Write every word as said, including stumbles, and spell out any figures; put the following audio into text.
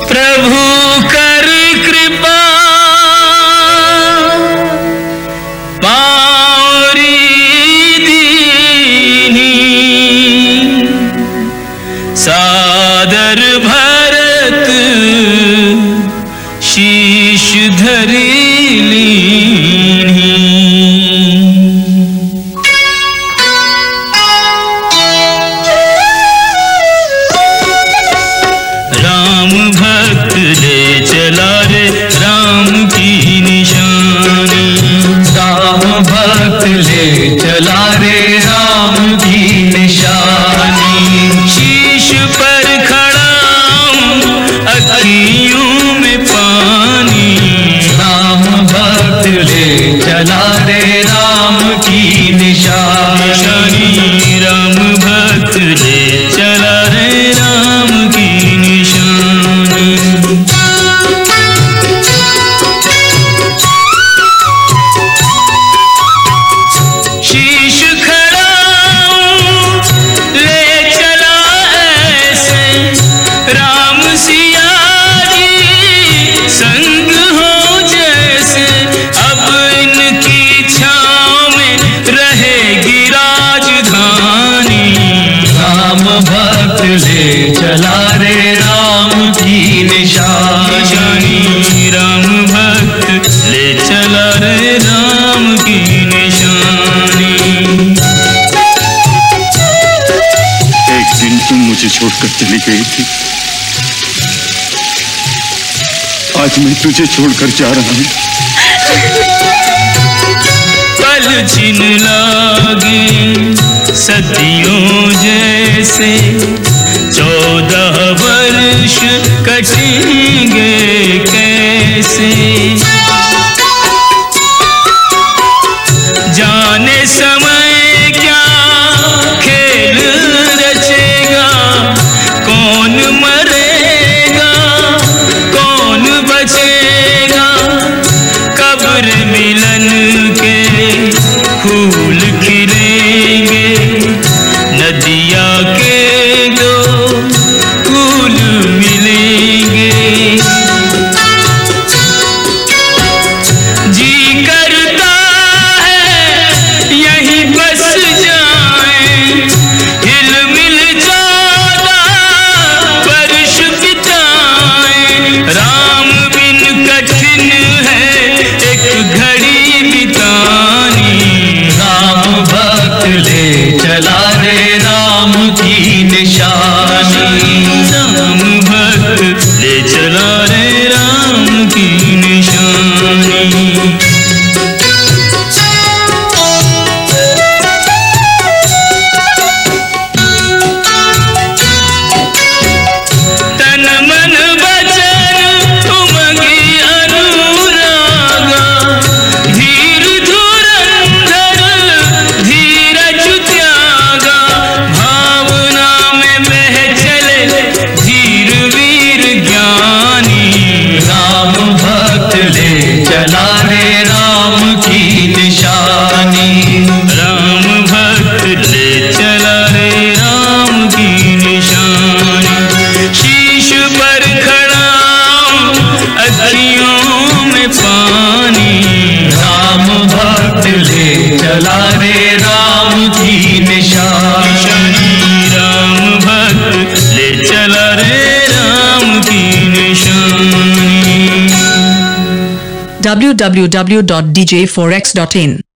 प्रभु कर कृपा पावरी दीनी, सादर भरत शीश धरी लीनी। राम भक्त ले चला रे राम की निशानी, राम भक्त ले चला रे राम की निशानी। शीश पर खड़ा अखियों में पानी, राम भक्त ले चला रे राम की निशानी। राम भक्त ले चला रे राम की निशानी। शीश खड़ा ले चला ऐसे राम सिया जी संग हो जैसे, अब इनकी छाँव में रहेगी राजधानी। राम भक्त ले चला रे राम की निशानी। राम भक्त ले चला रे राम की निशानी। एक दिन तुम मुझे छोड़कर चली गई थी, आज मैं तुझे छोड़कर जा रहा हूँ। पल छिन लागे सदियों जैसे, चौदह वर्ष कटेंगे कैसे। जाने समय क्या खेल रचेगा, कौन मरेगा कौन बचेगा। कब्र मिलन के फूल खिलेंगे, नदिया के दो फूल मिलेंगे। जी करता है यहीं बस जाएं, हिल मिल चौदह वर्ष बिताएं। राम बिन कठिन है एक घड़ी बितानी, राम भक्त ले चला रे राम की निशानी। राम भक्त ले चला रे राम की निशानी। तन मन वचन उमंगी अनुरागा, धीर धुरंधर धीरज त्यागा। भावना में बह चले धीर वीर ज्ञानी, राम भक्त ले चला रे राम की निशानी। राम भक्त ले चला रे राम की निशानी। शीश पर खड़ा अखियों में पानी, राम भक्त ले चला रे राम की निशानी। राम भक्त ले चला रे राम की निशानी। w w w dot d j four x dot in